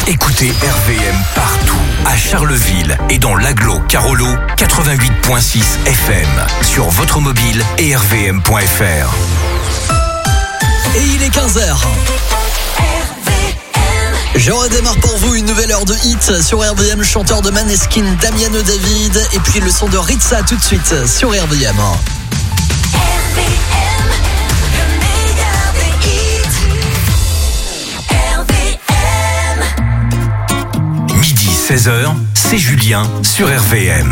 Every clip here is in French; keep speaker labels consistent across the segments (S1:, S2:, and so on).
S1: Écoutez RVM partout, à Charleville et dans l'agglo Carolo, 88.6 FM, sur votre mobile et rvm.fr.
S2: Et il est 15h. Je redémarre pour vous une nouvelle heure de hit sur RVM, chanteur de Maneskin, Damien David, et puis le son de Ritza tout de suite sur RVM.
S1: Midi 16h, c'est Julien sur RVM.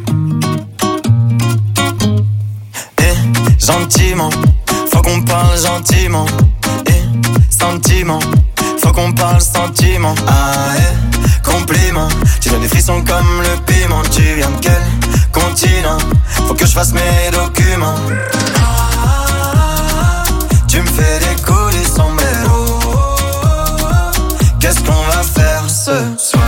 S3: Gentiment, faut qu'on parle gentiment. Sentiment, faut qu'on parle sentiment. Compliment, tu donnes des frissons comme le piment. Tu viens de quel continent? Faut que je fasse mes documents. Tu me fais des coups du sombrero. Qu'est-ce qu'on va faire ce soir?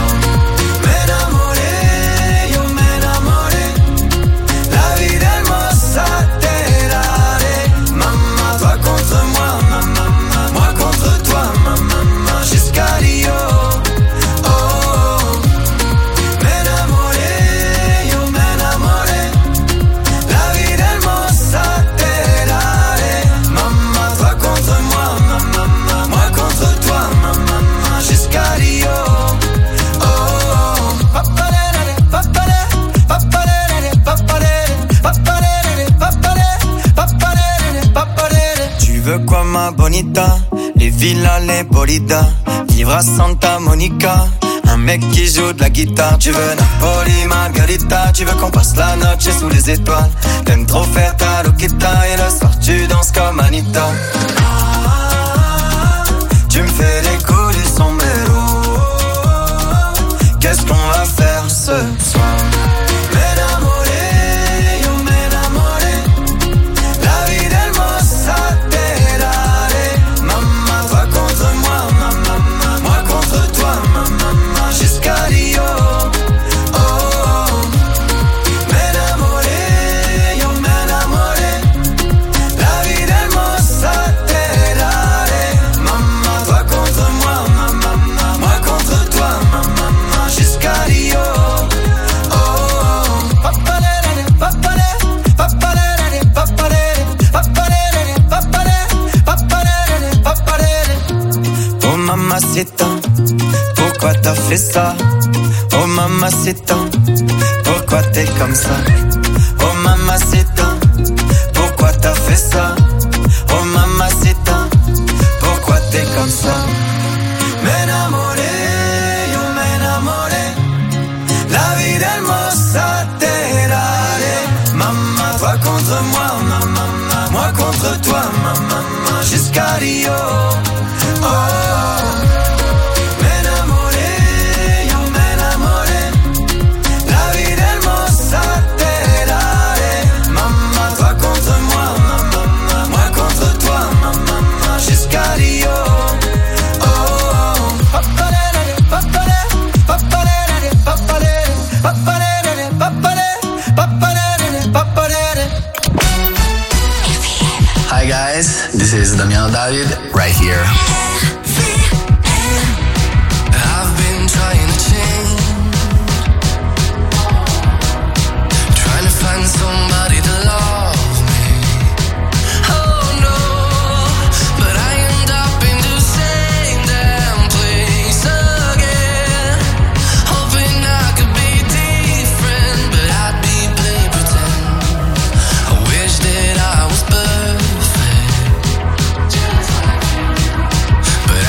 S3: Tu veux quoi ma bonita? Les villas, les bolidas, vivre à Santa Monica, un mec qui joue de la guitare. Tu veux Napoli, Margarita, tu veux qu'on passe la noche sous les étoiles. T'aimes trop faire ta loquita et le soir tu danses comme Anita. Tu me fais des coups du sombrero. Qu'est-ce qu'on va faire ce soir? Mamacita, pourquoi t'as fait ça? Oh mamacita, pourquoi t'es comme ça? Oh mamacita, pourquoi t'as fait ça? Oh mamacita, pourquoi t'es comme ça? M'enamoré, yo m'enamoré, la vida hermosa te daré. Maman, toi contre moi, maman, moi contre toi, maman, jusqu'à Rio. Oh.
S4: Hi guys, this is Damien David right here.
S5: I've been trying to change, trying to find somebody to love me. Oh no, but I end up in the same damn place again. Hoping I could be different, but I'd be play pretend. I wish that I was perfect, but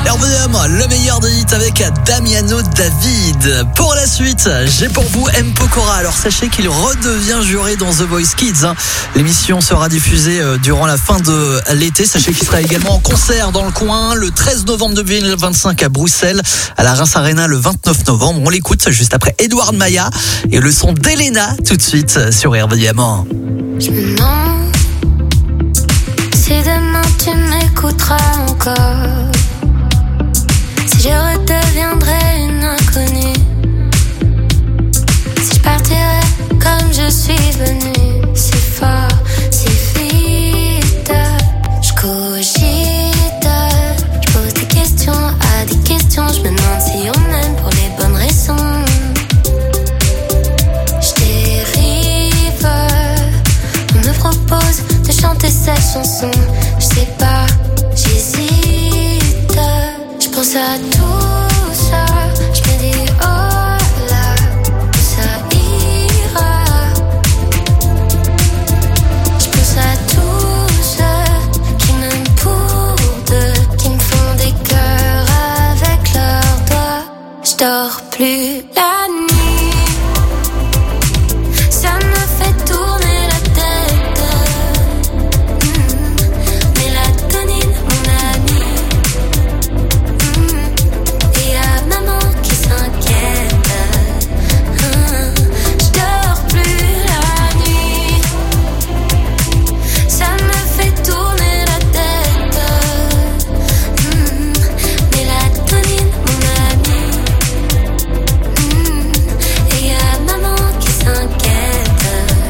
S2: RVM, le meilleur des hits avec Damiano David. Pour la suite, j'ai pour vous M. Pokora. Alors sachez qu'il redevient juré dans The Voice Kids. L'émission sera diffusée durant la fin de l'été. Sachez qu'il sera également en concert dans le coin le 13 novembre 2025 à Bruxelles, à la Reims Arena le 29 novembre. On l'écoute juste après Edouard Maya et le son d'Elena tout de suite sur RVM.
S6: Je me demande si demain tu m'écouteras encore, si je redeviendrai une inconnue, si je partirai comme je suis venue, si fort, si vite. Je cogite, je pose des questions à des questions. Je me demande si on m'aime pour les bonnes raisons. Je dérive, on me propose de chanter cette chanson. Je sais pas, j'hésite. Je pense à tout ça, je me dis oh là, ça ira. Je pense à tous ceux qui m'aiment pour deux, qui me font des cœurs avec leurs doigts. Je dors plus la nuit, ça me fait tourner la tête. Mélatonine, mon ami. Et y'a maman qui s'inquiète. Je dors plus la nuit, ça me fait tourner la tête. Mélatonine, mon ami. Et y'a maman qui s'inquiète.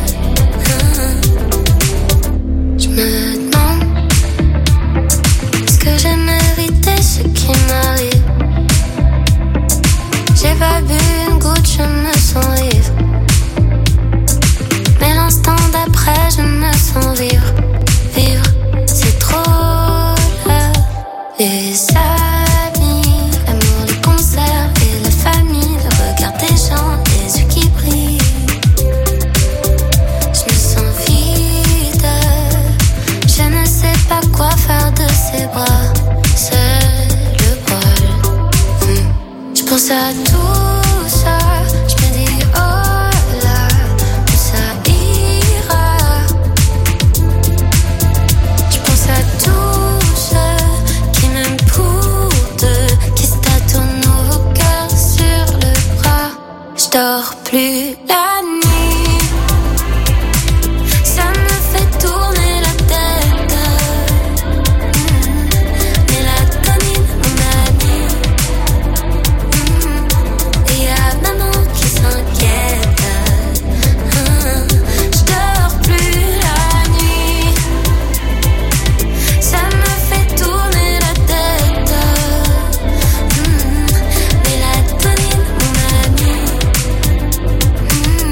S6: Je me demande, est-ce que j'ai mérité ce qui m'arrive? J'ai pas bu une goutte, je me sens ivre. Mais l'instant d'après, je me sens vivre. Vivre, c'est trop là. Les amis, l'amour, les concerts et la famille, le regard des gens, les yeux qui brillent. Je me sens vide, je ne sais pas quoi faire de ces bras. C'est le bol. Je pense à tout ça, je me dis oh là, ça ira. Je pense à tous ceux qui m'aiment pour deux, qui se tâtonnent nos cœurs sur le bras. Je dors plus la nuit, ça me fait tourner la tête. Mélatonine, mon ami. Et y'a maman qui s'inquiète. Je dors plus la nuit, ça me fait tourner la tête. Mélatonine, mon ami.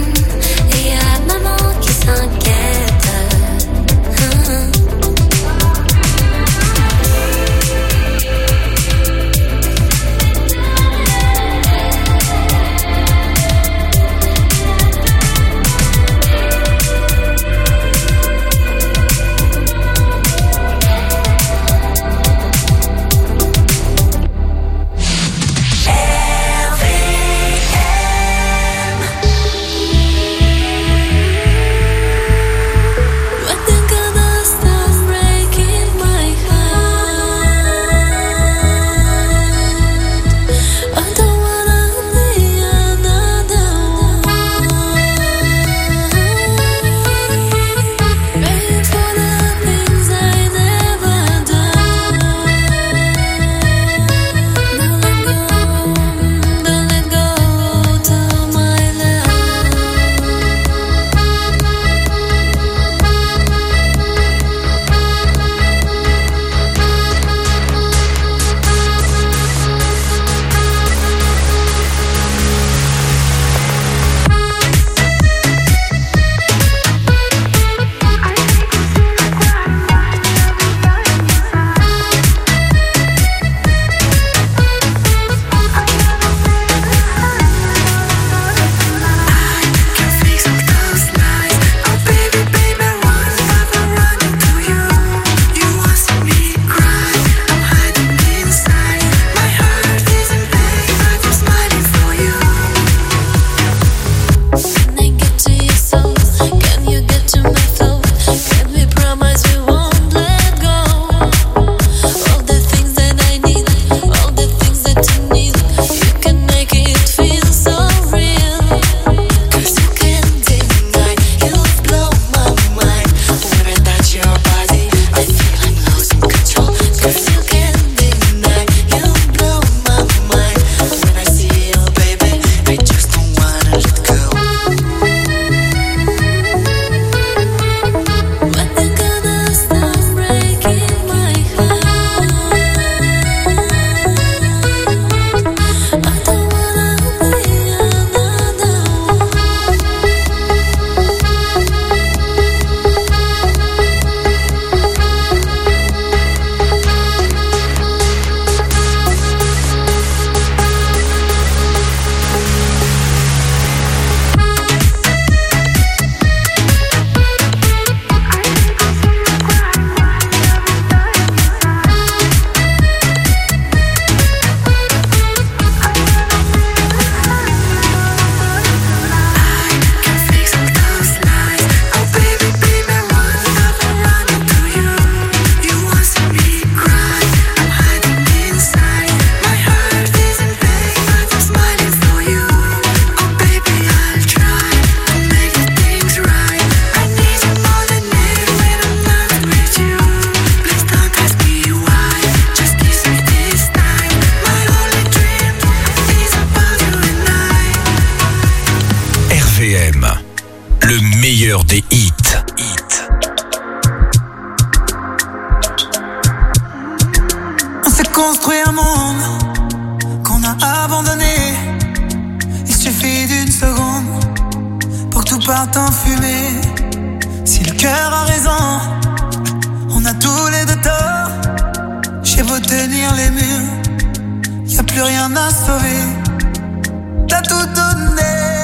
S7: construit un monde qu'on a abandonné. Il suffit d'une seconde pour que tout parte en fumée. Si le cœur a raison, on a tous les deux tort. J'ai beau tenir les murs, y a plus rien à sauver. T'as tout donné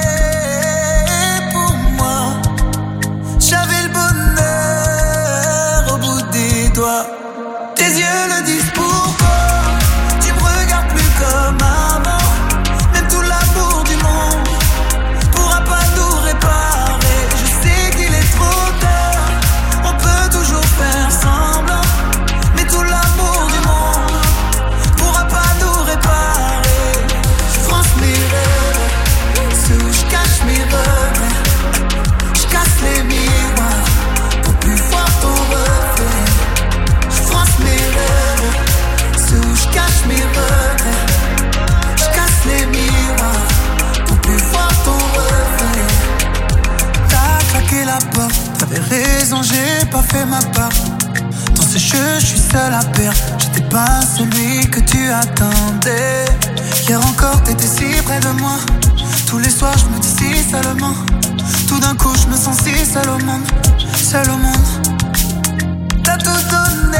S7: pour moi. J'avais le bonheur au bout des doigts. Tes yeux le disent pourquoi. Tu me regardes plus comme avant. Même tout l'amour du monde pourra pas nous réparer. Je sais qu'il est trop tard, on peut toujours faire semblant. Mais tout l'amour du monde pourra pas nous réparer. Je France mes rêves, ceux où je cache mes regrets. Je casse les miroirs pour plus voir ton reflet. Je France mes rêves, ceux où je cache mes regrets. Je casse les miroirs pour plus voir ton reflet. T'as claqué la porte, t'avais raison, j'ai pas fait ma part. Dans ce jeu, je suis seul à perdre. J'étais pas celui que tu attendais. Hier encore, t'étais si près de moi. Tous les soirs, je me dis si seulement. Tout d'un coup, je me sens si seul au monde. Seul au monde. T'as tout donné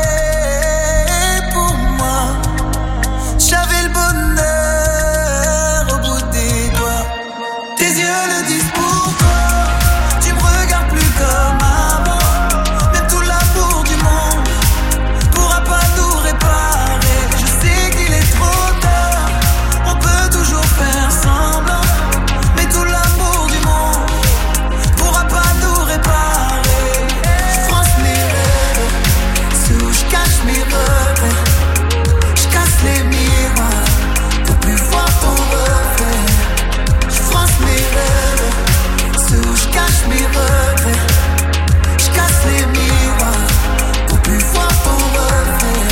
S7: pour moi. J'avais le bonheur au bout des doigts. Tes yeux le disent pourquoi. Tu me regardes plus comme avant. Même tout l'amour du monde pourra pas nous réparer. Je sais qu'il est trop tard, on peut toujours faire semblant. Mais tout l'amour du monde pourra pas nous réparer. Je France mes rêves, ceux où je cache mes regrets. Je casse les miroirs pour plus voir ton reflet. Je France mes rêves, ceux où je cache mes regrets. Je casse les miroirs pour plus voir ton reflet.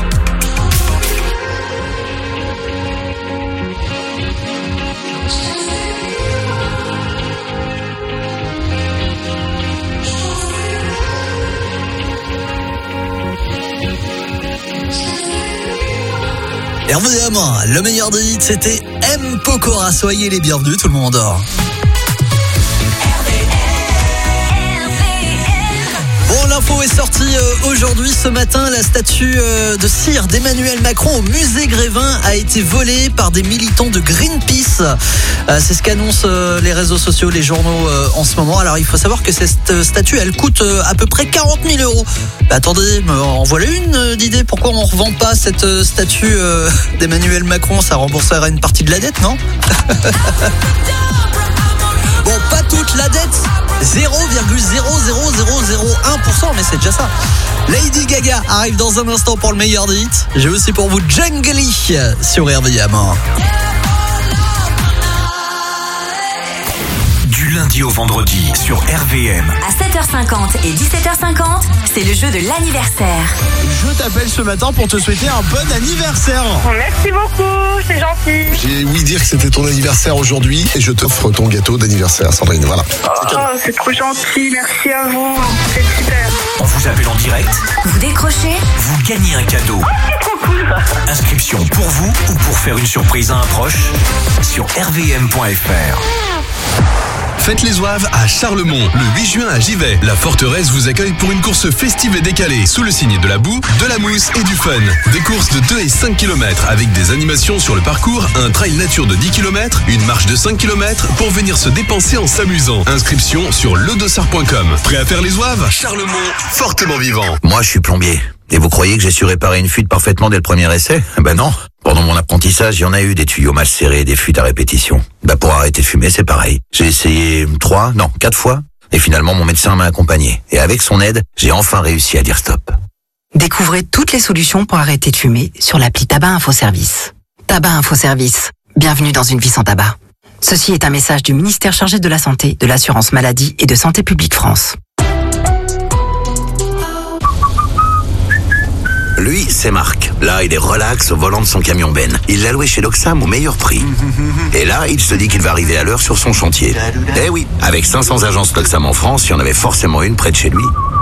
S2: Et évidemment, le meilleur des hits, c'était M. Pokora. Soyez les bienvenus, tout le monde dort. Bon, l'info est sortie aujourd'hui, ce matin. La statue de cire d'Emmanuel Macron au musée Grévin a été volée par des militants de Greenpeace. C'est ce qu'annoncent les réseaux sociaux, les journaux en ce moment. Alors, il faut savoir que cette statue, elle coûte à peu près 40 000 €. Bah, attendez, en voilà une d'idée. Pourquoi on ne revend pas cette statue d'Emmanuel Macron? Ça rembourserait une partie de la dette, non? Bon, pas toute la dette, 0,00001%, mais c'est déjà ça. Lady Gaga arrive dans un instant pour le meilleur des hits. J'ai aussi pour vous Jungly sur RVM.
S1: Du lundi au vendredi sur RVM.
S8: À 7h50 et 17h50, c'est le jeu de l'anniversaire.
S9: Je t'appelle ce matin pour te souhaiter un bon anniversaire.
S10: Merci beaucoup, c'est gentil.
S11: J'ai ouï dire que c'était ton anniversaire aujourd'hui et je t'offre ton gâteau d'anniversaire, Sandrine. Voilà.
S10: Oh, c'est trop gentil, merci à vous. C'est super.
S1: On vous appelle en direct.
S8: Vous décrochez,
S1: Vous gagnez un cadeau.
S10: Trop cool.
S1: Inscription pour vous ou pour faire une surprise à un proche sur rvm.fr.
S12: Faites les Oaves à Charlemont, le 8 juin à Givet. La forteresse vous accueille pour une course festive et décalée, sous le signe de la boue, de la mousse et du fun. Des courses de 2 et 5 km avec des animations sur le parcours, un trail nature de 10 km, une marche de 5 km pour venir se dépenser en s'amusant. Inscription sur ledossard.com. Prêt à faire les Oaves? Charlemont, fortement vivant.
S13: Moi, je suis plombier. Et vous croyez que j'ai su réparer une fuite parfaitement dès le premier essai? Ben non. Pendant mon apprentissage, il y en a eu des tuyaux mal serrés, des fuites à répétition. Ben pour arrêter de fumer, c'est pareil. J'ai essayé 4 fois. Et finalement, mon médecin m'a accompagné. Et avec son aide, j'ai enfin réussi à dire stop.
S14: Découvrez toutes les solutions pour arrêter de fumer sur l'appli Tabac Info Service. Tabac Info Service. Bienvenue dans une vie sans tabac. Ceci est un message du ministère chargé de la Santé, de l'Assurance Maladie et de Santé Publique France.
S13: Lui, c'est Marc. Là, il est relax au volant de son camion Ben. Il l'a loué chez Loxam au meilleur prix. Et là, il se dit qu'il va arriver à l'heure sur son chantier. Eh oui, avec 500 agences Loxam en France, il y en avait forcément une près de chez lui.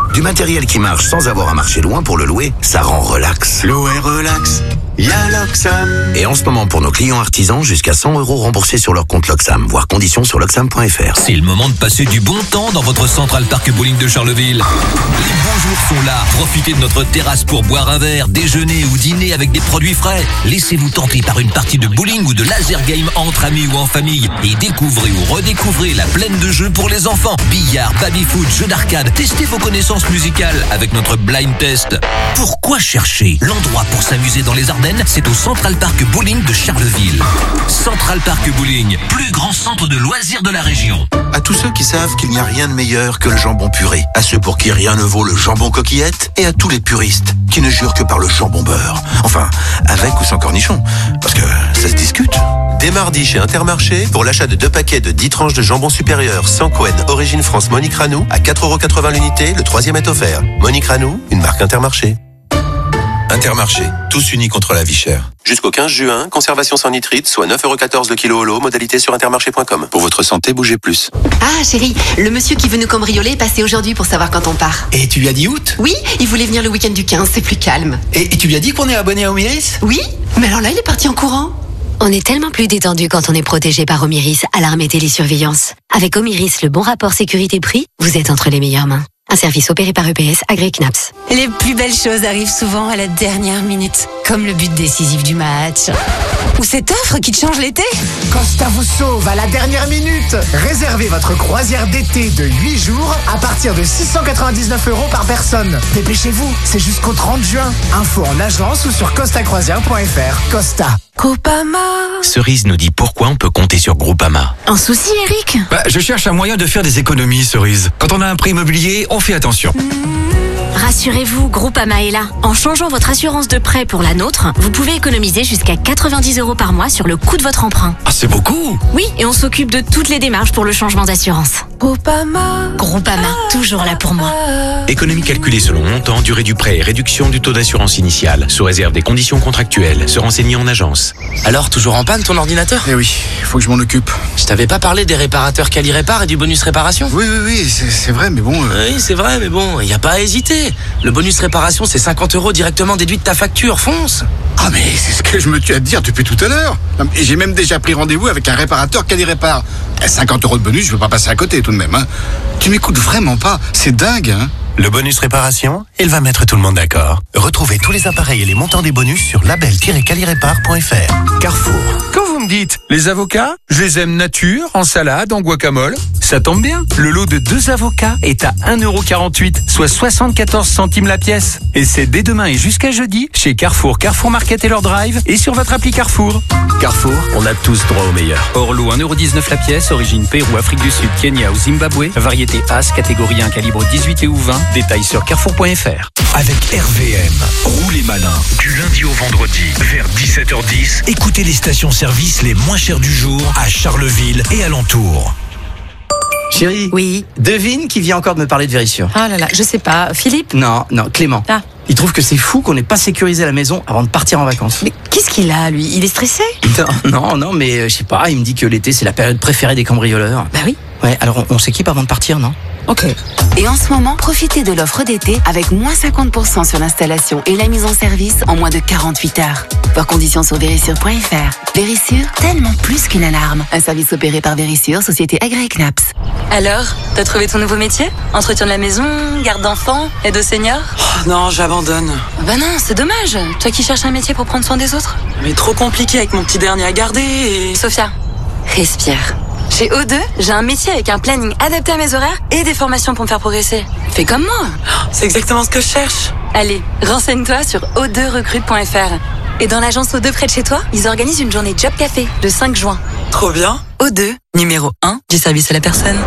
S13: Du matériel qui marche sans avoir à marcher loin pour le louer, ça rend relax.
S3: Louer relax, y'a Loxam.
S13: Et en ce moment, pour nos clients artisans, jusqu'à 100 € remboursés sur leur compte Loxam, voire conditions sur loxam.fr.
S1: C'est le moment de passer du bon temps dans votre Central Park Bowling de Charleville. Les bons jours sont là. Profitez de notre terrasse pour boire un verre, déjeuner ou dîner avec des produits frais. Laissez-vous tenter par une partie de bowling ou de laser game entre amis ou en famille. Et découvrez ou redécouvrez la plaine de jeux pour les enfants. Billard, baby-foot, jeux d'arcade. Testez vos connaissances musicales avec notre blind test. Pourquoi chercher? L'endroit pour s'amuser dans les Ardennes, c'est au Central Park Bowling de Charleville. Central Park Bowling, plus grand centre de loisirs de la région.
S15: À tous ceux qui savent qu'il n'y a rien de meilleur que le jambon puré, à ceux pour qui rien ne vaut le jambon coquillette, et à tous les puristes qui ne jurent que par le jambon beurre. Enfin, avec ou sans cornichon, parce que ça se discute. Dès mardi chez Intermarché, pour l'achat de 2 paquets de 10 tranches de jambon supérieur sans Cohen Origine France Monique Ranou, à 4,80 € l'unité, le 3e est offert. Monique Ranou, une marque Intermarché. Intermarché, tous unis contre la vie chère. Jusqu'au 15 juin, conservation sans nitrite, soit 9,14 € le kilo holo, modalité sur intermarché.com. Pour votre santé, bougez plus.
S16: Ah chérie, le monsieur qui veut nous cambrioler est passé aujourd'hui pour savoir quand on part.
S17: Et tu lui as dit août?
S16: Oui, il voulait venir le week-end du 15, c'est plus calme.
S17: Et tu lui as dit qu'on est abonné à Omiris?
S16: Oui, mais alors là il est parti en courant.
S18: On est tellement plus détendu quand on est protégé par Omiris, alarme et télésurveillance. Avec Omiris, le bon rapport sécurité-prix, vous êtes entre les meilleures mains. Un service opéré par EPS, agréé CNAPS.
S19: Les plus belles choses arrivent souvent à la dernière minute, comme le but décisif du match. Ou cette offre qui te change l'été.
S20: Costa vous sauve à la dernière minute. Réservez votre croisière d'été de 8 jours à partir de 699 € par personne. Dépêchez-vous, c'est jusqu'au 30 juin. Info en agence ou sur costacroisière.fr. Costa.
S19: Groupama.
S1: Cerise nous dit pourquoi on peut compter sur Groupama.
S19: Un souci, Eric?
S1: Je cherche un moyen de faire des économies, Cerise. Quand on a un prêt immobilier, on fait attention.
S18: Rassurez-vous, Groupama est là. En changeant votre assurance de prêt pour la nôtre, vous pouvez économiser jusqu'à 90 € par mois sur le coût de votre emprunt.
S1: Ah, c'est beaucoup!
S18: Oui, et on s'occupe de toutes les démarches pour le changement d'assurance.
S19: Groupama.
S18: Groupama, toujours là pour moi.
S1: Économie calculée selon montant, durée du prêt et réduction du taux d'assurance initiale, sous réserve des conditions contractuelles. Se renseigner en agence.
S17: Alors, toujours en panne ton ordinateur?
S11: Eh oui, faut que je m'en occupe.
S17: Je t'avais pas parlé des réparateurs Quali-Répar et du bonus réparation?
S11: Oui, c'est vrai, mais bon...
S17: Oui, c'est vrai, mais bon, y a pas à hésiter. Le bonus réparation, c'est 50 € directement déduit de ta facture, fonce.
S11: Ah mais c'est ce que je me tue à te dire depuis tout à l'heure. Et j'ai même déjà pris rendez-vous avec un réparateur Quali-Répar. 50 € de bonus, je veux pas passer à côté tout de même. Hein. Tu m'écoutes vraiment pas, c'est dingue. Hein.
S1: Le bonus réparation, il va mettre tout le monde d'accord. Retrouvez tous les appareils et les montants des bonus sur label-calirépar.fr. Carrefour.
S21: Quand vous me dites, les avocats, je les aime nature, en salade, en guacamole, ça tombe bien. Le lot de 2 avocats est à 1,48 €, soit 74 centimes la pièce. Et c'est dès demain et jusqu'à jeudi, chez Carrefour, Carrefour Market et leur drive, et sur votre appli Carrefour. Carrefour, on a tous droit au meilleur. Orlo, 1,19 € la pièce, origine Pérou, Afrique du Sud, Kenya ou Zimbabwe. Variété As, catégorie 1, calibre 18 et ou 20. Détails sur carrefour.fr.
S1: Avec RVM, roulez malin. Du lundi au vendredi, vers 17h10, écoutez les stations-service les moins chères du jour à Charleville et alentours.
S17: Chérie.
S19: Oui.
S17: Devine qui vient encore de me parler de Vérissure.
S19: Ah là là, je sais pas. Philippe?
S17: Non, Clément.
S19: Ah.
S17: Il trouve que c'est fou qu'on n'ait pas sécurisé la maison avant de partir en vacances.
S19: Mais qu'est-ce qu'il a, lui? Il est stressé?
S17: Non, mais je sais pas, il me dit que l'été c'est la période préférée des cambrioleurs.
S19: Bah oui.
S17: Ouais, alors on s'équipe avant de partir, non?
S19: Ok.
S14: Et en ce moment, profitez de l'offre d'été avec moins 50% sur l'installation et la mise en service en moins de 48 heures. Voir conditions sur Vérissure.fr. Vérissure, tellement plus qu'une alarme. Un service opéré par Vérissure, société agréée CNAPS.
S19: Alors, t'as trouvé ton nouveau métier? Entretien de la maison, garde d'enfants, aide aux seniors?
S17: Oh, non, j'abandonne.
S19: Bah non, c'est dommage. Toi qui cherches un métier pour prendre soin des autres.
S17: Mais trop compliqué avec mon petit dernier à garder et...
S19: Sophia, respire. Chez O2, j'ai un métier avec un planning adapté à mes horaires et des formations pour me faire progresser. Fais comme moi.
S17: C'est exactement ce que je cherche.
S19: Allez, renseigne-toi sur o2recrute.fr. Et dans l'agence O2 près de chez toi, ils organisent une journée Job Café le 5 juin.
S17: Trop bien.
S19: O2, numéro 1 du service à la personne.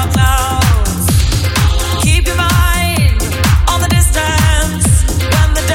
S5: Keep your mind on the distance when the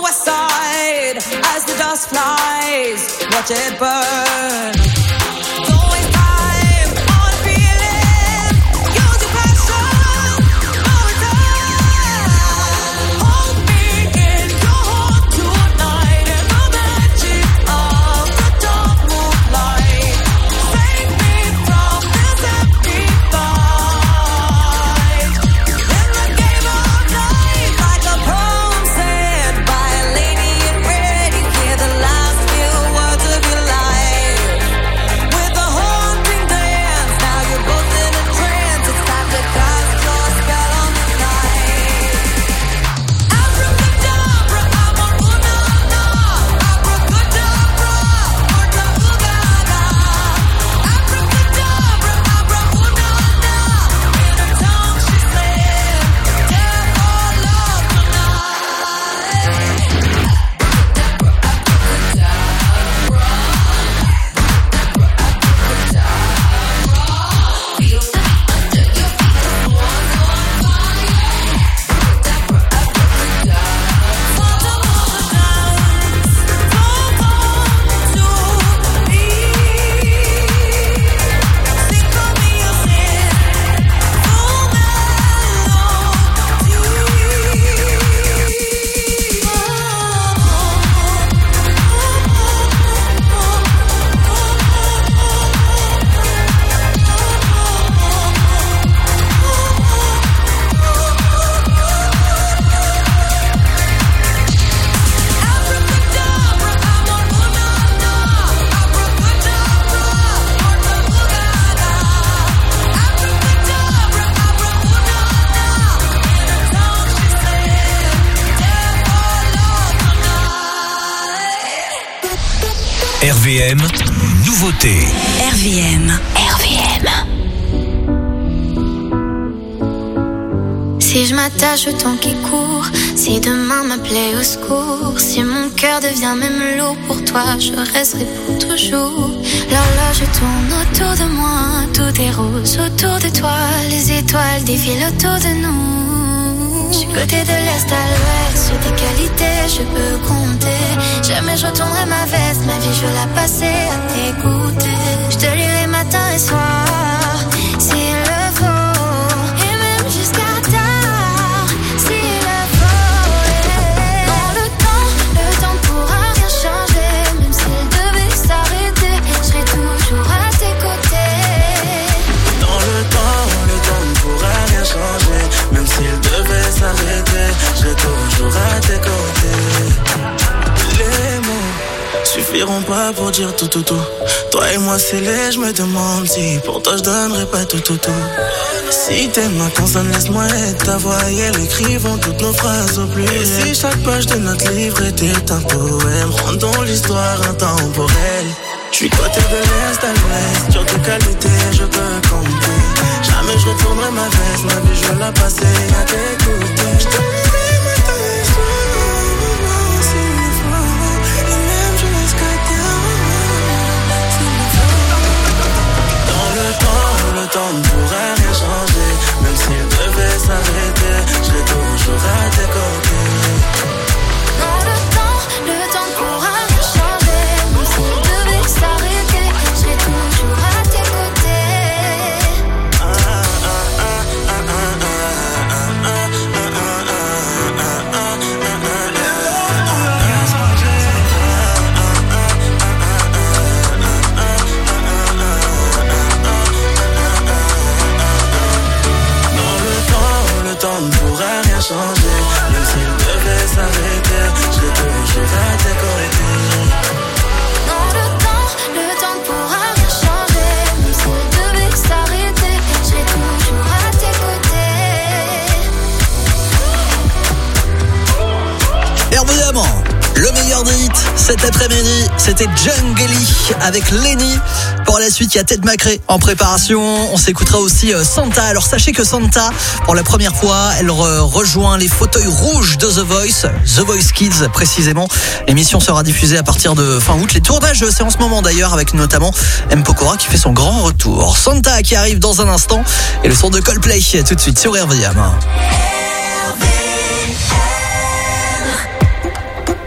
S4: west side as the dust flies. Watch it burn. Don't waste time on feeling. Use your passion. No return. Hold me in your heart tonight in the magic of the dark moonlight. Save me from this empty fight. In the game of life, like a poem said by a lady in red, you hear the last few words of your life. With a haunting glance, now you're both in a trance. It's time to cast your spell on the night. Abracadabra, amarunana. Abracadabra, murtabugaga. Abracadabra, abrahunana. In her tongue she said, death or love
S1: RVM, nouveauté.
S6: RVM. Si je m'attache au temps qui court, si demain m'appelait au secours, si mon cœur devient même lourd pour toi, je resterai pour toujours. L'horloge tourne autour de moi, tout est rose autour de toi, les étoiles défilent autour de nous. Du côté de l'est à l'ouest, sur tes qualités je peux compter. Jamais je retournerai ma veste, ma vie je vais la passer à t'écouter. Je te lirai matin et soir, s'il le faut, et même jusqu'à tard, s'il le faut. Dans le temps pourra rien changer. Même s'il devait s'arrêter, je serai toujours à tes côtés.
S3: Dans le temps ne pourra rien changer. Même s'il devait s'arrêter, je serai toujours à tes côtés. Les mots suffiront pas pour dire tout. Toi et moi c'est laid, je me demande si pour toi je donnerais pas tout. Si tes mains consonnent, laisse-moi être ta voix et elles écrivont toutes nos phrases au pluriel. Et si chaque page de notre livre était un poème, rendons l'histoire intemporelle. Je suis côté de l'est à l'ouest, sur tes qualités je peux compter. Jamais je retournerai ma veste, ma vie je vais la passer à t'écouter. Je te lirai matin et soir, s'il le faut, et même jusqu'à tard, s'il le faut. Dans le temps ne pourra rien changer. Même s'il devait s'arrêter, je serai toujours à tes côtés.
S6: Dans le temps pourra rien changer. Même s'il devait s'arrêter, je serai toujours à tes côtés.
S3: Le temps ne pourra rien changer. Même s'il devait s'arrêter, je serai toujours à tes côtés.
S6: Dans le temps pourra rien changer. Même s'il devait s'arrêter, je serai toujours à tes côtés.
S2: Évidemment, le meilleur des hits cet après-midi, c'était Jungeli avec Lenny. Pour la suite, il y a Ted McRae en préparation. On s'écoutera aussi Santa. Alors sachez que Santa, pour la première fois, elle rejoint les fauteuils rouges de The Voice Kids précisément. L'émission sera diffusée à partir de fin août. Les tournages, c'est en ce moment d'ailleurs, avec notamment M. Pokora qui fait son grand retour. Santa qui arrive dans un instant et le son de Coldplay tout de suite sur RVM.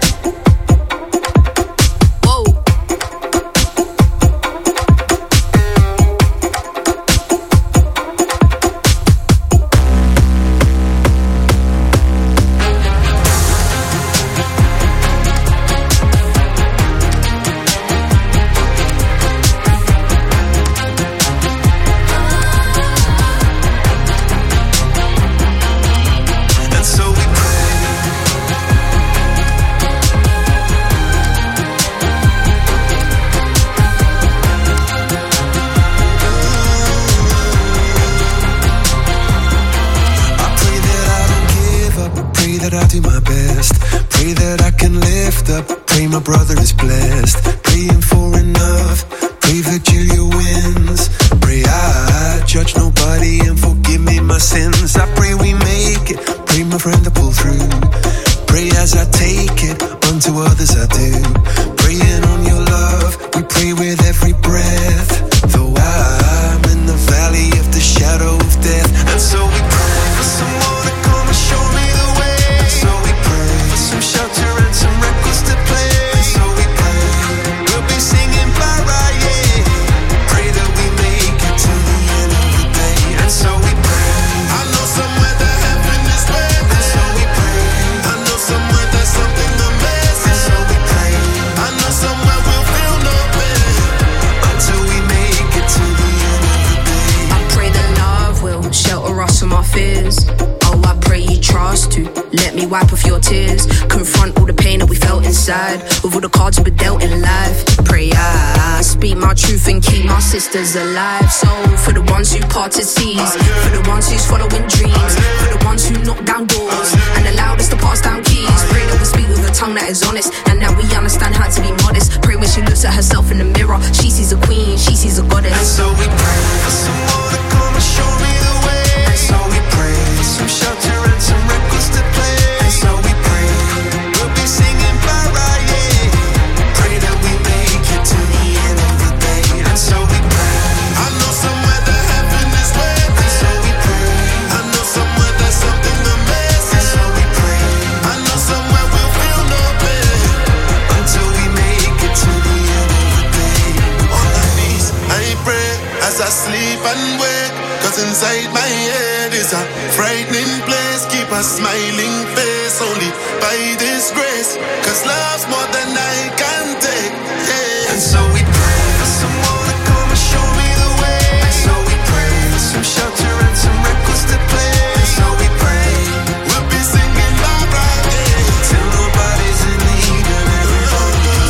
S7: my best. Pray that I can lift up. Pray my brother is blessed. Praying for enough. Pray Virgilia wins. Pray I judge nobody and forgive me my sins. I pray we make it. Pray my friend to pull through. Pray as I take it. Unto others I do. Praying on your love. We pray with every breath. Though I'm in the valley of the shadow of death. And so we pray for someone to come and show me the way. And so we pray for some shelter and some records to play. And so we pray we'll be singing bye-bye, yeah. Pray that we make it to the end of the day. And so we pray. I know somewhere that heaven is waiting. And so we pray. I know somewhere there's something amazing. And so we pray. I know somewhere we'll feel no pain until we make it to the end of the day.
S22: I pray that love will shelter us from our fears. Oh, I pray you trust to let me wipe off your tears. Confront all the pain that we felt inside with all the cards we were dealt in life. Pray I speak my truth and keep my sisters alive. So for the ones who parted seas, for the ones who's following dreams, for the ones who knock down doors and allowed us to pass down keys. Pray that we speak with a tongue that is honest and that we understand how to be modest. Pray when she looks at herself in the mirror, she sees a queen, she sees a goddess.
S7: And so we pray for someone to come and show me the way. And so we pray for some shelter and some records to play. And so we pray we'll be singing bye-bye, yeah. Pray that we make it to the end of the day. And so we pray. I know somewhere that heaven is waiting. And so we pray. I know somewhere there's something amazing. And so we pray. I know somewhere we'll feel no pain until we make it to the end of the day.
S23: On my knees, I pray as I sleep and wake. Cause inside my head is a frightening place. Keep a smiling face only by this grace. Cause love's more than I can take, yeah.
S7: And so we pray for someone to come and show me the way. And so we pray for some shelter and some records to play. And so we pray
S23: we'll be singing bye-bye, yeah.
S7: Till nobody's in need and everybody's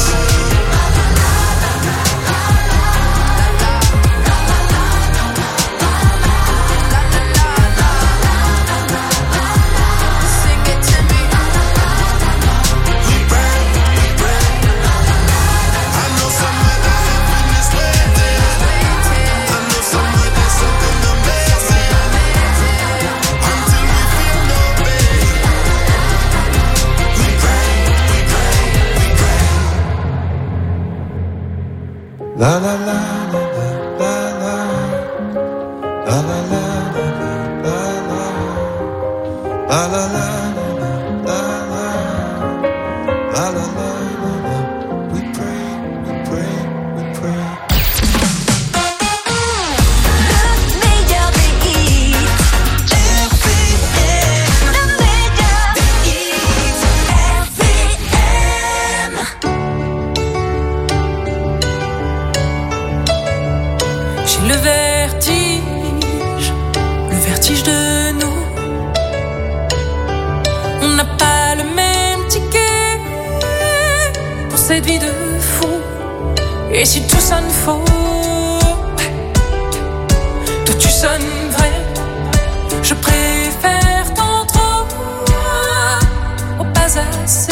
S23: La la la la la la la la la la la la la la.
S4: Le vertige de nous. On n'a pas le même ticket pour cette vie de fou. Et si tout sonne faux, toi tu sonnes vrai. Je préfère tant trop au pas assez.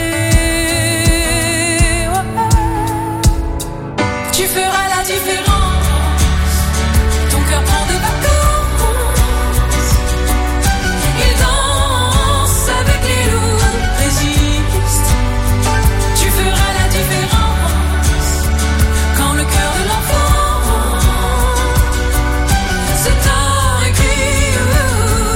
S4: Tu feras la différence. Ton cœur prend des vacances. Il danse avec les loups, résiste. Tu feras la différence. Quand le cœur de l'enfant se tord et crie.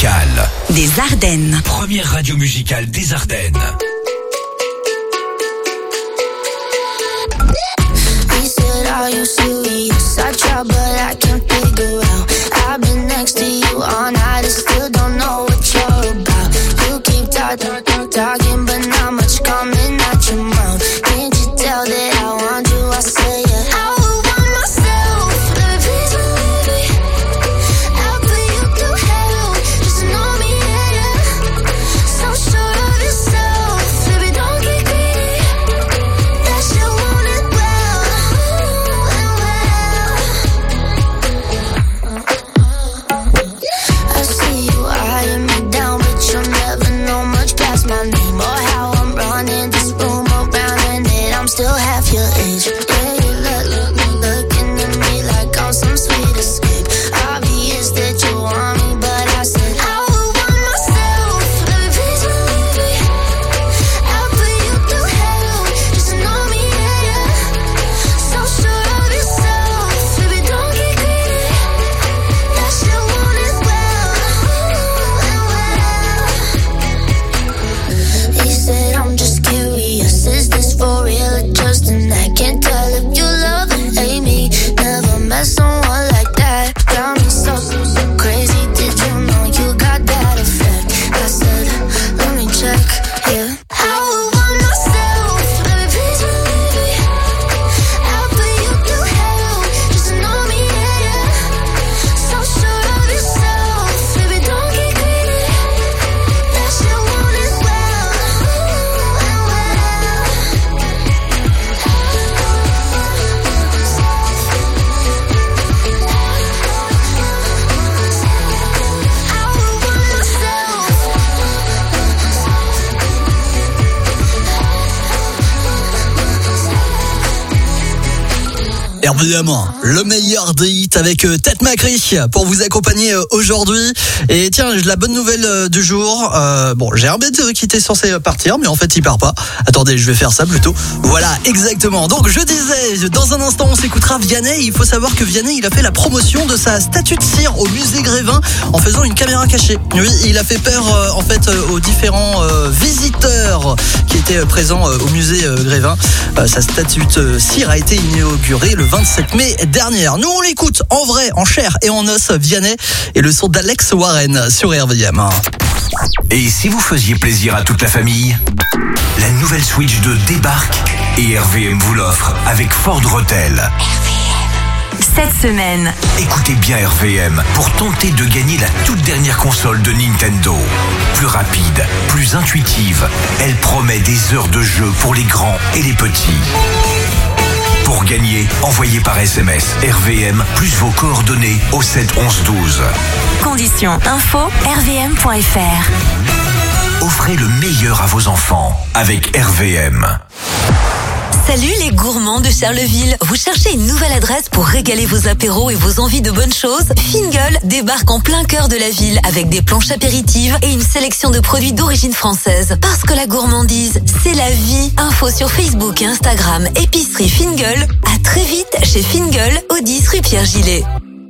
S1: musicale.
S8: Des Ardennes.
S1: Première radio musicale des Ardennes.
S6: He said, are you serious? I try but I can't figure out. I've been next to you all night and still don't know what you're about. You keep talking but not much coming out your mouth. Can't you tell that I want you? I say yeah. I would want myself, baby, please believe me. I'll put you through hell, just know me, yeah, yeah. So sure of yourself, baby, don't get greedy. That you want it well, I see you eyeing me down, but you'll never know much past my name or how I'm running this room around, and that I'm still half your age. Yeah, you looking at me like I'm some sweet escape. Obvious that you want me, but I said I would want myself, baby, please believe me. I'll put you through hell, just know me, yeah, yeah. So sure of yourself, baby, don't get greedy. That you want it well. He said, I'm just curious, is this for real or just an act? Can't tell if you love or hate me. Never met someone like that. Got me so crazy. Did you know you got that effect? I said, let me check, yeah. I would want myself, baby, please believe me. I'll put you through hell, just know me, yeah, yeah. So sure of yourself, baby, don't get greedy. That you want it well.
S2: Évidemment, le meilleur des hits avec Ted McRae pour vous accompagner aujourd'hui. Et tiens, la bonne nouvelle du jour. Bon, j'ai un bête qui était censé partir, mais en fait, il part pas. Attendez, je vais faire ça plutôt. Voilà, exactement. Donc, je disais, dans un instant, on s'écoutera Vianney. Il faut savoir que Vianney, il a fait la promotion de sa statue de cire au musée Grévin en faisant une caméra cachée. Oui, il a fait peur, en fait, aux différents visiteurs qui étaient présents au musée Grévin. Sa statue de cire a été inaugurée le 27 mai dernière. Nous, on l'écoute en vrai, en chair et en os, Vianney et le son d'Alex Warren sur RVM.
S1: Et si vous faisiez plaisir à toute la famille, la nouvelle Switch 2 débarque et RVM vous l'offre avec Ford Rotel.
S8: Cette semaine,
S1: Écoutez bien RVM pour tenter de gagner la toute dernière console de Nintendo. Plus rapide, plus intuitive, elle promet des heures de jeu pour les grands et les petits. Pour gagner, envoyez par SMS RVM plus vos coordonnées au 7 11 12.
S8: conditions info rvm.fr.
S1: Offrez le meilleur à vos enfants avec RVM.
S9: Salut les gourmands de Charleville. Vous cherchez une nouvelle adresse pour régaler vos apéros et vos envies de bonnes choses? Fingal débarque en plein cœur de la ville avec des planches apéritives et une sélection de produits d'origine française. Parce que la gourmandise, c'est la vie. Info sur Facebook et Instagram, épicerie Fingal. À très vite chez Fingal, au 10 rue Pierre Gillet.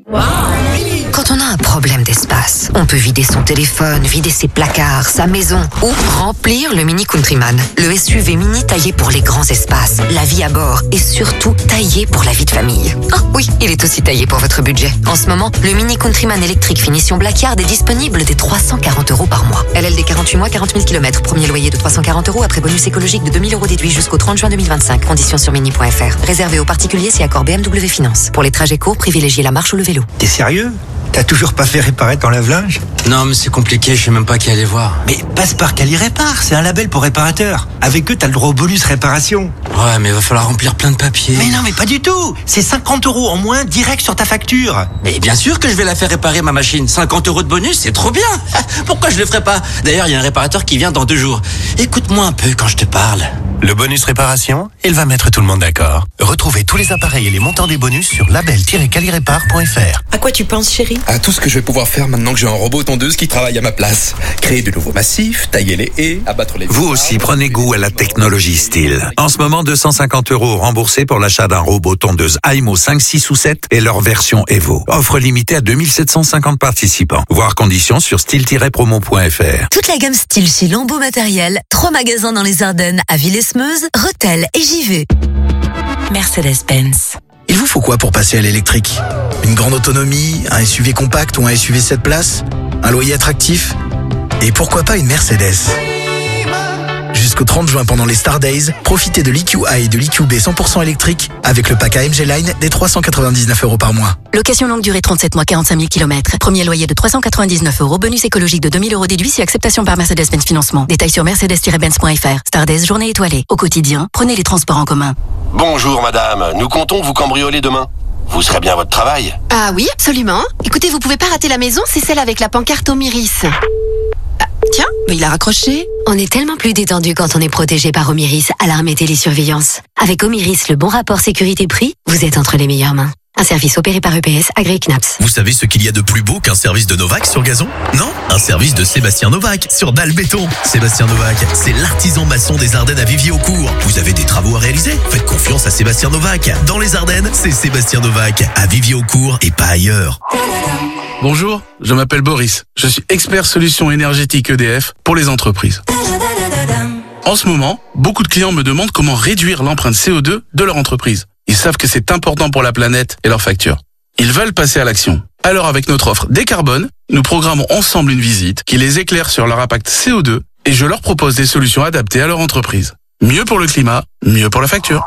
S14: Quand on a un problème d'espace, on peut vider son téléphone, vider ses placards, sa maison ou remplir le Mini Countryman. Le SUV mini taillé pour les grands espaces, la vie à bord et surtout taillé pour la vie de famille. Ah oui, il est aussi taillé pour votre budget. En ce moment, le Mini Countryman électrique finition Blackyard est disponible dès 340 € par mois. LLD 48 mois, 40 000 km. Premier loyer de 340 € après bonus écologique de 2 000 € déduit jusqu'au 30 juin 2025. Conditions sur mini.fr. Réservé aux particuliers si accord BMW Finance. Pour les trajets courts, privilégiez la marche ou le vélo.
S10: T'es sérieux? T'as toujours pas fait réparer ton lave-linge?
S17: Non, mais c'est compliqué, je sais même pas qui aller voir.
S10: Mais passe par Cali Répare, c'est un label pour réparateurs. Avec eux, t'as le droit au bonus réparation.
S17: Ouais, mais il va falloir remplir plein de papiers.
S10: Mais non, mais pas du tout. C'est 50 € en moins direct sur ta facture.
S17: Mais bien sûr que je vais la faire réparer ma machine. 50 € de bonus, c'est trop bien. Pourquoi je le ferais pas? D'ailleurs, il y a un réparateur qui vient dans 2 jours. Écoute-moi un peu quand je te parle.
S24: Le bonus réparation, il va mettre tout le monde d'accord. Retrouvez tous les appareils et les montants des bonus sur label-calirépare.fr.
S8: À quoi tu penses, chérie?
S25: À tout ce que je vais pouvoir faire maintenant que j'ai un robot
S12: tondeuses qui travaillent à ma place. Créer de nouveaux massifs, tailler les haies, abattre les...
S13: Vous aussi prenez goût à la technologie Stihl. En ce moment, 250 € remboursés pour l'achat d'un robot tondeuse Aimo 5, 6 ou 7 et leur version Evo. Offre limitée à 2750 participants. Voir conditions sur stihl-promo.fr.
S9: Toute la gamme Stihl chez Lambeau Matériel. 3 magasins dans les Ardennes, à Villesmeuse, Rethel et JV. Mercedes-Benz.
S15: Il vous faut quoi pour passer à l'électrique? Une grande autonomie, un SUV compact ou un SUV 7 places? Un loyer attractif? Et pourquoi pas une Mercedes? Jusqu'au 30 juin pendant les Star Days, profitez de l'EQA et de l'EQB 100% électrique avec le pack AMG Line des 399 € par mois.
S18: Location longue durée 37 mois, 45 000 km. Premier loyer de 399 €. Bonus écologique de 2000 € déduit si acceptation par Mercedes-Benz Financement. Détails sur mercedes-benz.fr. Star Days, journée étoilée. Au quotidien, prenez les transports en commun.
S16: Bonjour madame, nous comptons vous cambrioler demain. Vous serez bien à votre travail?
S25: Ah oui, absolument. Écoutez, vous pouvez pas rater la maison, c'est celle avec la pancarte Omiris. Tiens, mais il a raccroché.
S18: On est tellement plus détendu quand on est protégé par Omiris, alarme et télésurveillance. Avec Omiris, le bon rapport sécurité-prix, vous êtes entre les meilleures mains. Un service opéré par EPS, agréé CNAPS.
S1: Vous savez ce qu'il y a de plus beau qu'un service de Novak sur gazon? Non? Un service de Sébastien Novak sur dalle béton. Sébastien Novak, c'est l'artisan maçon des Ardennes à Vivier-au-Court. Vous avez des travaux à réaliser? Faites confiance à Sébastien Novak. Dans les Ardennes, c'est Sébastien Novak à Vivier-au-Court et pas ailleurs.
S26: Bonjour, je m'appelle Boris. Je suis expert solutions énergétiques EDF pour les entreprises. En ce moment, beaucoup de clients me demandent comment réduire l'empreinte CO2 de leur entreprise. Ils savent que c'est important pour la planète et leur facture. Ils veulent passer à l'action. Alors avec notre offre Décarbone, nous programmons ensemble une visite qui les éclaire sur leur impact CO2 et je leur propose des solutions adaptées à leur entreprise. Mieux pour le climat, mieux pour la facture.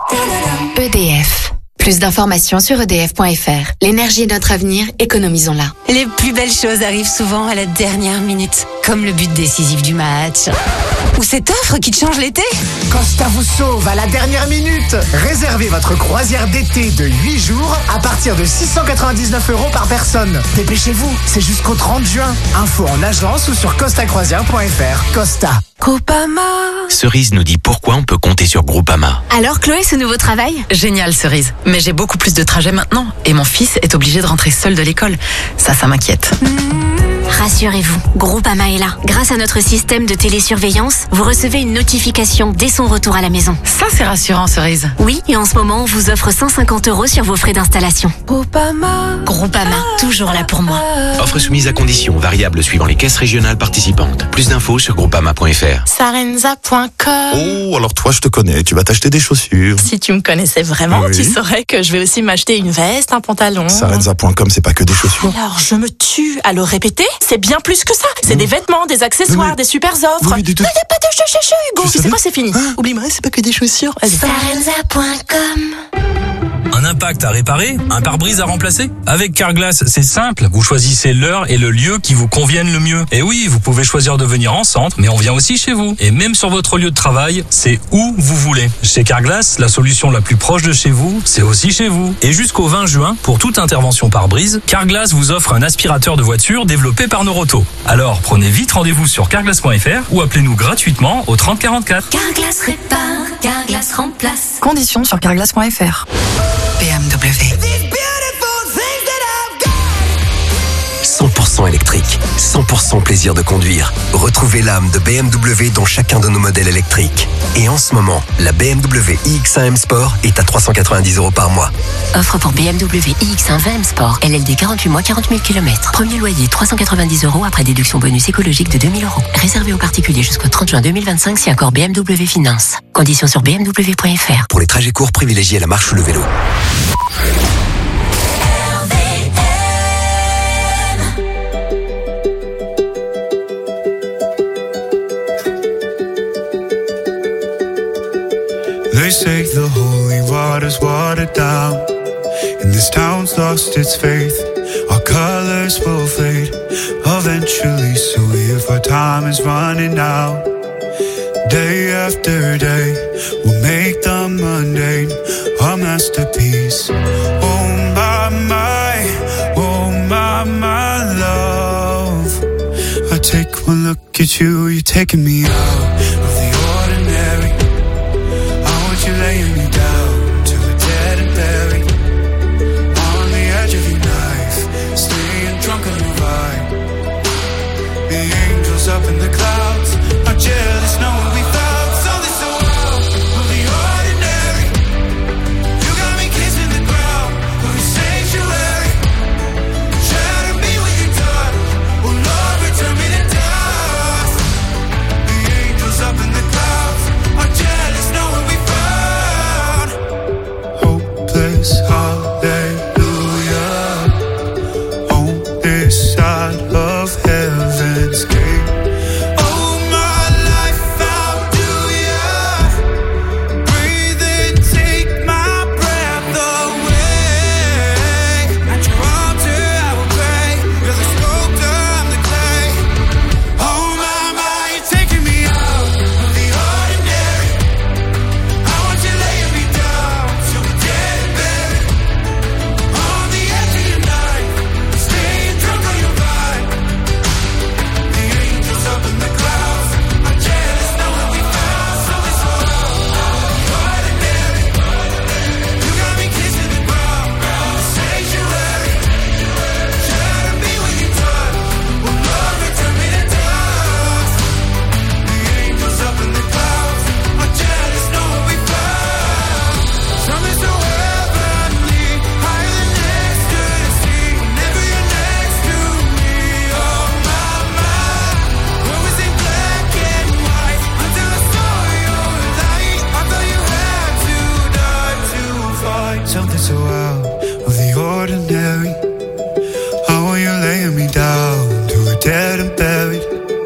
S25: EDF. Plus d'informations sur edf.fr. L'énergie est notre avenir, économisons-la.
S9: Les plus belles choses arrivent souvent à la dernière minute, comme le but décisif du match. Ou cette offre qui te change l'été.
S20: Costa vous sauve à la dernière minute. Réservez votre croisière d'été de 8 jours à partir de 699 € par personne. Dépêchez-vous, c'est jusqu'au 30 juin. Info en agence ou sur costacroisière.fr. Costa.
S27: Groupama. Cerise nous dit pourquoi on peut compter sur Groupama.
S25: Alors Chloé, ce nouveau travail?
S28: Génial Cerise, mais j'ai beaucoup plus de trajets maintenant et mon fils est obligé de rentrer seul de l'école. Ça m'inquiète.
S25: Rassurez-vous, Groupama est là. Grâce à notre système de télésurveillance, vous recevez une notification dès son retour à la maison.
S28: Ça c'est rassurant Cerise.
S25: Oui, et en ce moment, on vous offre 150 € sur vos frais d'installation.
S27: Groupama.
S25: Groupama, toujours là pour moi.
S27: Offre soumise à conditions, variables suivant les caisses régionales participantes. Plus d'infos sur groupama.fr.
S25: Sarenza.com.
S29: Oh, alors toi je te connais, tu vas t'acheter des chaussures.
S30: Si tu me connaissais vraiment,
S29: Oui.
S30: tu saurais que je vais aussi m'acheter une veste, un pantalon.
S29: Sarenza.com, c'est pas que des chaussures.
S30: Alors, je me tue à le répéter, c'est bien plus que ça. C'est des vêtements, des accessoires, des super offres.
S29: Oui,
S30: Non, il n'y a pas de chouchou, Hugo. Tu sais quoi, c'est fini. Oublie-moi, c'est pas que des chaussures. Vas-y.
S25: Sarenza.com.
S31: Un impact à réparer, un pare-brise à remplacer? Avec Carglass, c'est simple. Vous choisissez l'heure et le lieu qui vous conviennent le mieux. Et oui, vous pouvez choisir de venir en centre, mais on vient aussi chez vous. Et même sur votre lieu de travail, c'est où vous voulez. Chez Carglass, la solution la plus proche de chez vous, c'est aussi chez vous. Et jusqu'au 20 juin, pour toute intervention pare-brise, Carglass vous offre un aspirateur de voiture développé par Noroto. Alors, prenez vite rendez-vous sur carglass.fr ou appelez-nous gratuitement au 30 44.
S25: Carglass répare, Carglass remplace.
S28: Conditions sur carglass.fr.
S14: BMW.
S32: 100% électrique, 100% plaisir de conduire. Retrouvez l'âme de BMW dans chacun de nos modèles électriques. Et en ce moment, la BMW iX1 M Sport est à 390 € par mois.
S18: Offre pour BMW iX1 VM Sport. LLD 48 mois, 40 000 km. Premier loyer 390 € après déduction bonus écologique de 2000 €. Réservé aux particuliers jusqu'au 30 juin 2025 si accord BMW Finance. Conditions sur bmw.fr.
S32: Pour les trajets courts, privilégiez la marche ou le vélo.
S33: They say the holy water's watered down, and this town's lost its faith. Our colors will fade eventually, so if our time is running out, day after day, we'll make the mundane a masterpiece. Oh my love, I take one look at you, you're taking me out of the ordinary. You're laying me down to a dead and buried on the edge of your knife, staying drunk on your vibe. The angels up in the clouds are jealous knowing we found something so out of the ordinary. You got me kissing the ground of your sanctuary. Shatter me when you're done. Oh Lord, return me to dust. The angels up in the clouds are jealous knowing we found hopeless hallelujah on this side of heaven's gate. Oh my life, how do ya breathe and take my breath away? At your altar I will pray. You're the sculptor, I'm the clay. Oh my, you're taking me out of the ordinary. I want you laying me down till we're dead and buried. On the edge of your knife, staying drunk on your vine. The angels up in the clouds are jealous knowing we found something so out of the ordinary. You got me kissing the ground of the sanctuary. Shatter me when you're done. Oh Lord, return me to dust. The angels up in the clouds are jealous knowing we found something so heavenly, higher than ecstasy. Whenever you're next to me, oh my. What was in black and white until I saw your light? I thought you had to die to fight something so out of the ordinary. How are you laying me down to a dead and buried?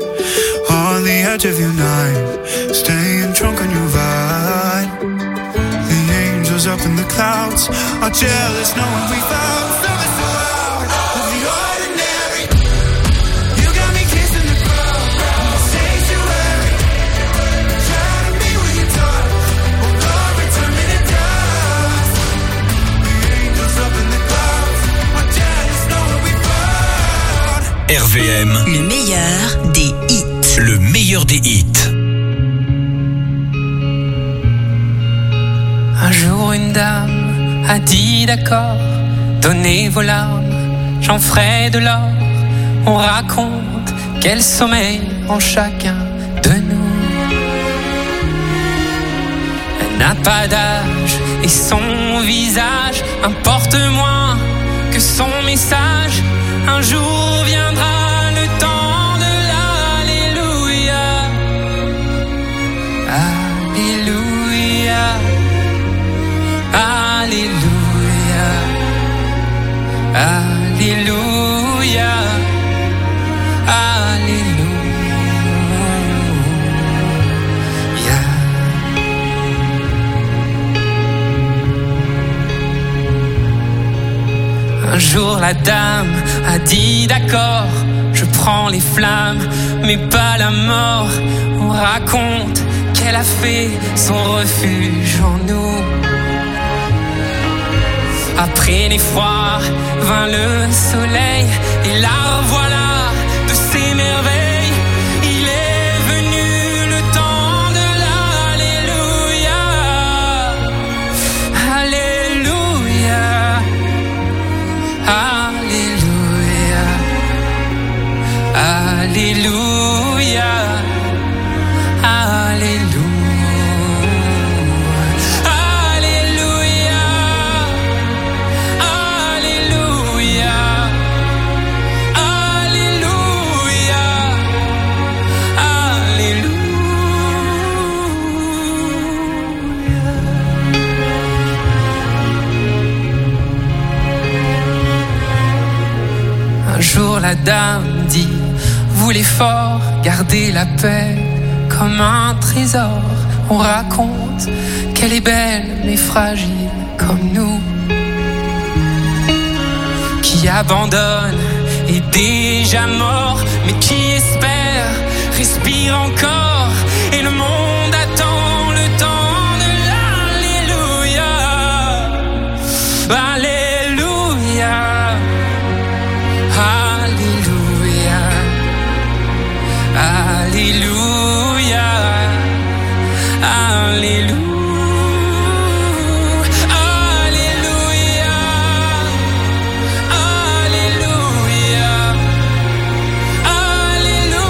S33: On the edge of your knife, staying drunk on your vine. The angels up in the clouds are jealous knowing we found something so out of the ordinary. You got me kissing the ground of the sanctuary. Shatter me when you're done. Oh Lord, return me to dust. The angels up in the clouds are jealous knowing we found.
S1: RVM,
S8: Le meilleur des hits.
S1: le meilleur des hits.
S2: Un jour une dame a dit d'accord, donnez vos larmes, j'en ferai de l'or. On raconte quel sommeil en chacun de nous. Elle n'a pas d'âge et son visage importe moins que son message. Un jour viendra le temps de l'alléluia. Alléluia. Alléluia. Alléluia. Alléluia. Un jour la dame a dit d'accord, je prends les flammes, mais pas la mort. On raconte qu'elle a fait son refuge en nous. Après l'effroi vint le soleil, et la revoilà de ses merveilles. Il est venu le temps de l'alléluia. Alléluia. Alléluia. Alléluia. Alléluia. Un jour la dame dit, vous les forts, gardez la paix comme un trésor. On raconte qu'elle est belle mais fragile comme nous, qui abandonne est déjà mort, mais qui espère respire encore. Et le monde attend le temps de l'alléluia. Alléluia. Alléluia. Alléluia. Alléluia. Alléluia. Alléluia.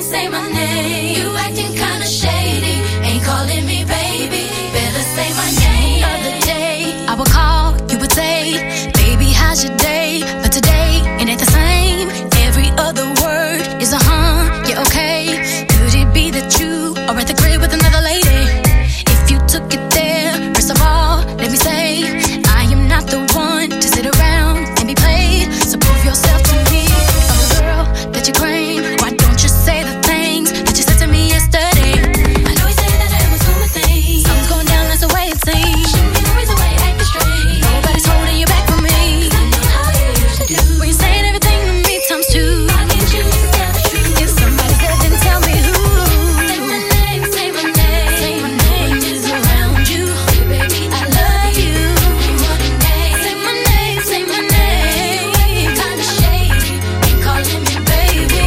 S3: say my name. You acting kinda shady, ain't calling me baby. Better say my name. The other day, I would call, you would say, baby, how's your day? But today, it ain't the same. Every other word is a yeah, okay. Could it be that you are at the crib with another lady? If you took it there, first of all, let me say, I am not the one to sit around and be played. So prove yourself to me. I'm the girl that you claim. Why don't you say the things that you said to me yesterday? I know you say that I was doing things. Something's going down, that's the way it seems. Shouldn't be the reason why you acting strange. Nobody's holding you back from me. I know how you usually do. When you're saying everything to me times two. Why can't you just tell the truth? If somebody said, then tell me who. Say my name, say my name. Say my name is around you. Baby, I love you. Say my name, say my name. You kinda shady, ain't calling me baby.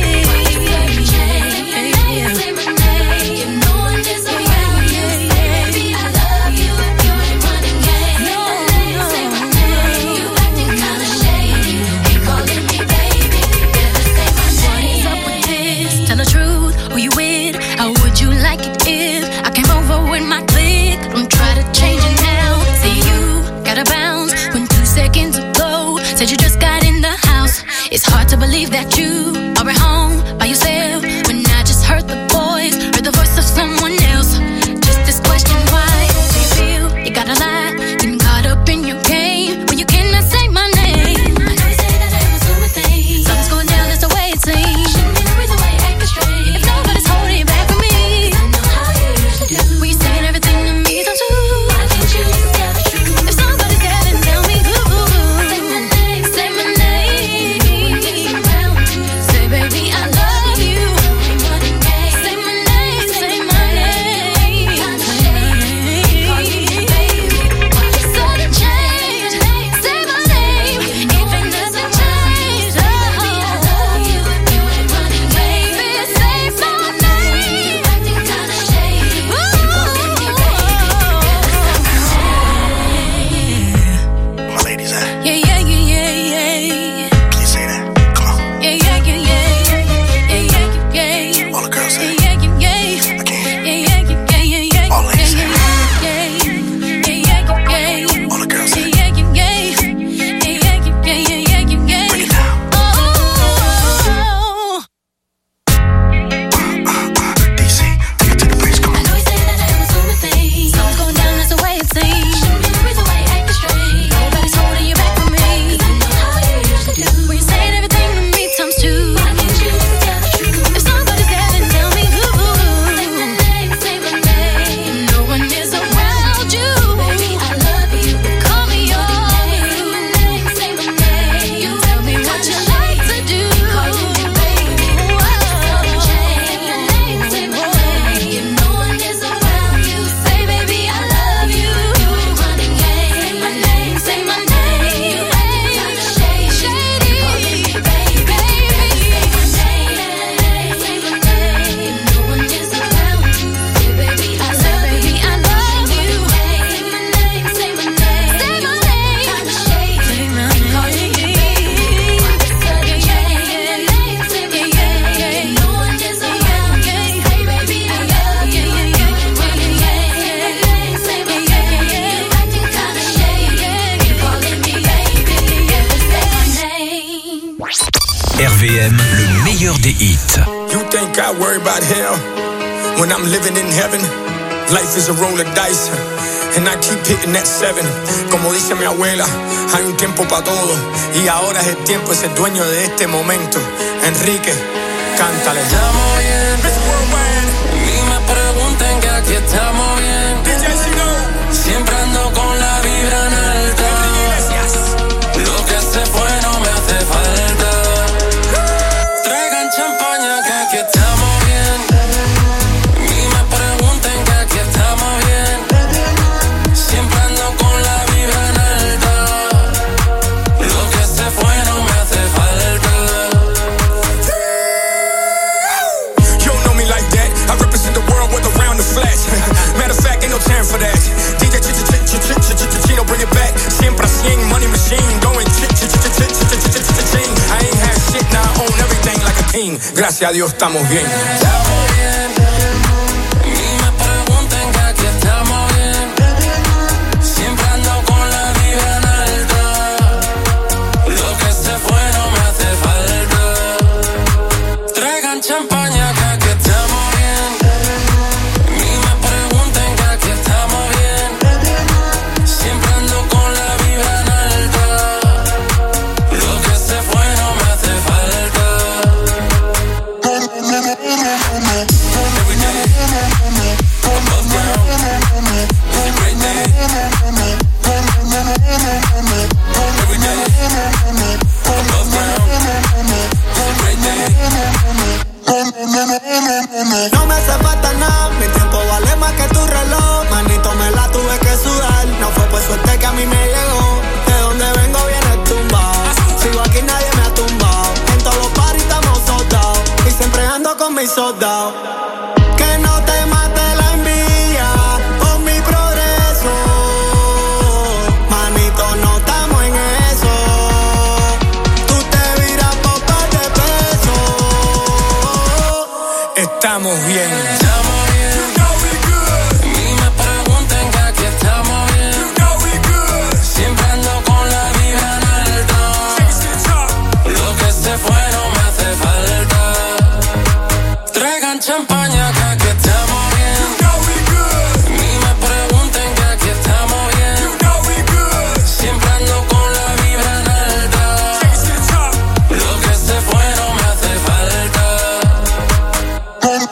S3: Say my name, if no one is around you. Baby, I love you. You ain't running game. Say my name, you acting kinda shady, ain't calling me baby. Better say my name. What's up with this? Tell the truth, who you with? How would you like it if I came over with my clique? Don't try to change it now. See you gotta bounce when 2 seconds ago said you just got in the house. It's hard to believe that you are at home by yourself when I just heard the voice of someone else. Just this question, why do you feel you gotta lie? Getting caught up in your game when you cannot say my name. I know you say that I was doing things. Something's going down, that's the way it seems. Shouldn't be the reason why you acting strange. If nobody's holding you back from me, I know how you usually do. When you're saying everything to me times two. Why can't you just tell the truth? If somebody's there, then tell me who. Say my name, say my name. Say baby, I love you. Say my name, say my name. Sudden change, say my name. If it doesn't change, baby, I love you. You ain't running, baby. Say my name. Acting kinda shady.
S15: My ladies,
S3: Yeah, yeah, yeah, yeah, yeah.
S15: can you say that? Come on.
S3: Yeah, yeah, yeah, yeah. Yeah, yeah, yeah, yeah.
S15: All the girls say
S3: Yeah, yeah, yeah.
S15: Again.
S3: Yeah, yeah, yeah, yeah, yeah.
S15: All ladies say
S3: Yeah, yeah, yeah, yeah.
S15: All the girls say
S3: Yeah, yeah, yeah. Yeah, yeah, yeah, yeah, yeah, yeah.
S15: Bring it down.
S3: Oh.
S15: DC, take it to the bridge, come
S3: I
S15: on.
S3: know you say that I was doing things. Something's going down, that's the way it seems. Shouldn't be the reason why you acting strange. Nobody's holding you back from me. I know how you usually do. When you're saying everything to me times two. Why can't you just tell the truth? If somebody's there, then tell me who. Say my name, say my name. No one is around you. Baby, I love you. Call me yours. Say my name, say my name. You tell me what you like to do. Calling me baby. Sudden change. Say my name. If no one is around you, say baby, I love you. You ain't running game. Say my name, say my name. You acting kinda shady. Calling me baby. Say my name, say my name. If no one is around you, say baby, I love you. I love you. Say my name, say my name. Say my name. Kinda shady. Calling me baby. Sudden change. Say my name. If no one is around you, say baby, I love you. You ain't running game. Say my name. You acting kinda shady. Calling me baby. Say my name.
S1: RVM, le meilleur des hits.
S4: You think I worry about hell when I'm living in heaven? Life is a roll of dice, and I keep hitting that 7. Como dice mi abuela, hay un tiempo para todo, y ahora es el tiempo de ser dueño de este momento. Enrique, cántale.
S5: Estamos bien, ni me pregunten que aquí estamos bien. Siempre ando con la vibra en alta. Lo que se fue no me hace falta. Traigan champaña que aquí estamos bien. Ni me pregunten que aquí estamos bien. Siempre ando con la vibra en alta. Lo que se fue no me hace falta.
S4: gracias a Dios estamos bien.
S5: Champaña, que aquí estamos bien. Ni me pregunten, que aquí estamos bien. Siempre ando con la vibra en alta. Lo que se fue no me hace falta. Every day, above ground. It's a great day. Every day, above ground. It's a great day.
S6: No me hace falta nada, mi tiempo vale más que tu reloj. Manito, me la tuve que sudar. No fue por suerte que a mí me llegó. De donde vengo viene tumbado. Sigo aquí, nadie me ha tumbado. En todos los parties estamos soldados. Y siempre ando con mis soldados. Que no te mate la envidia por mi progreso. Manito, no estamos en eso. Tú te viras por par de pesos.
S4: Estamos bien.
S5: Estamos bien. You know we good. Ni me pregunten, que aquí estamos bien. You know we good. Siempre ando con la vibra en alta. Lo que se fue no me hace falta. Traigan champaña, que